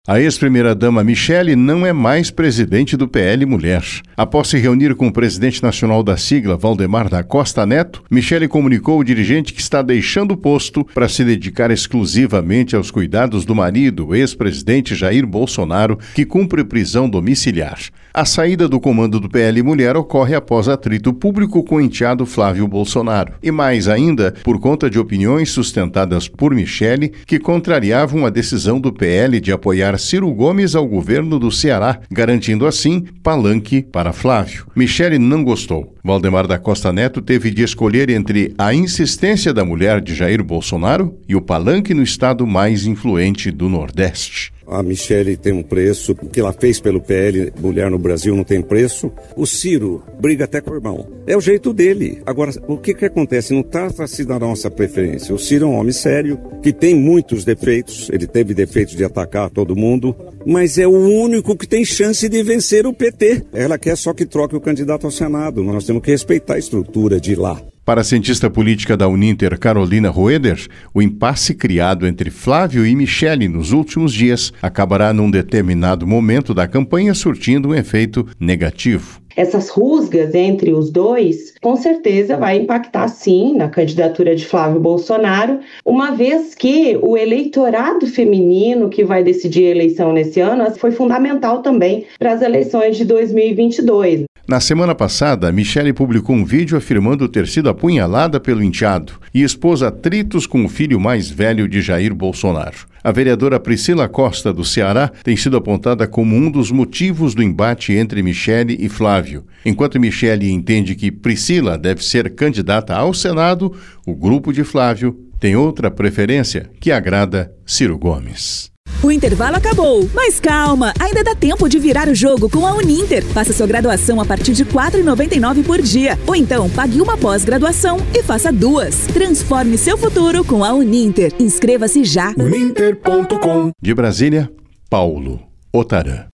A ex-primeira-dama Michele não é mais presidente do PL Mulher. Após se reunir com o presidente nacional da sigla, Valdemar da Costa Neto, Michele comunicou ao dirigente que está deixando o posto para se dedicar exclusivamente aos cuidados do marido, o ex-presidente Jair Bolsonaro, que cumpre prisão domiciliar. A saída do comando do PL Mulher ocorre após atrito público com o enteado Flávio Bolsonaro. E mais ainda, por conta de opiniões sustentadas por Michele, que contrariavam a decisão do PL de apoiar Ciro Gomes ao governo do Ceará, garantindo assim palanque para Flávio. Michele não gostou. Valdemar da Costa Neto teve de escolher entre a insistência da mulher de Jair Bolsonaro e o palanque no estado mais influente do Nordeste. A Michele tem um preço, o que ela fez pelo PL Mulher no Brasil não tem preço. O Ciro briga até com o irmão. É o jeito dele. Agora, o que acontece? Não trata-se da nossa preferência. O Ciro é um homem sério, que tem muitos defeitos. Ele teve defeitos de atacar todo mundo, mas é o único que tem chance de vencer o PT. Ela quer só que troque o candidato ao Senado. Nós temos que respeitar a estrutura de lá. Para a cientista política da Uninter, Carolina Roeder, o impasse criado entre Flávio e Michele nos últimos dias acabará num determinado momento da campanha surtindo um efeito negativo. Essas rusgas entre os dois, com certeza vai impactar sim na candidatura de Flávio Bolsonaro, uma vez que o eleitorado feminino que vai decidir a eleição nesse ano foi fundamental também para as eleições de 2022. Na semana passada, Michele publicou um vídeo afirmando ter sido apunhalada pelo enteado e expôs atritos com o filho mais velho de Jair Bolsonaro. A vereadora Priscila Costa, do Ceará, tem sido apontada como um dos motivos do embate entre Michele e Flávio. Enquanto Michele entende que Priscila deve ser candidata ao Senado, o grupo de Flávio tem outra preferência que agrada Ciro Gomes. O intervalo acabou, mas calma, ainda dá tempo de virar o jogo com a Uninter. Faça sua graduação a partir de R$ 4,99 por dia. Ou então, pague uma pós-graduação e faça 2. Transforme seu futuro com a Uninter. Inscreva-se já. Uninter.com. De Brasília, Paulo Otarã.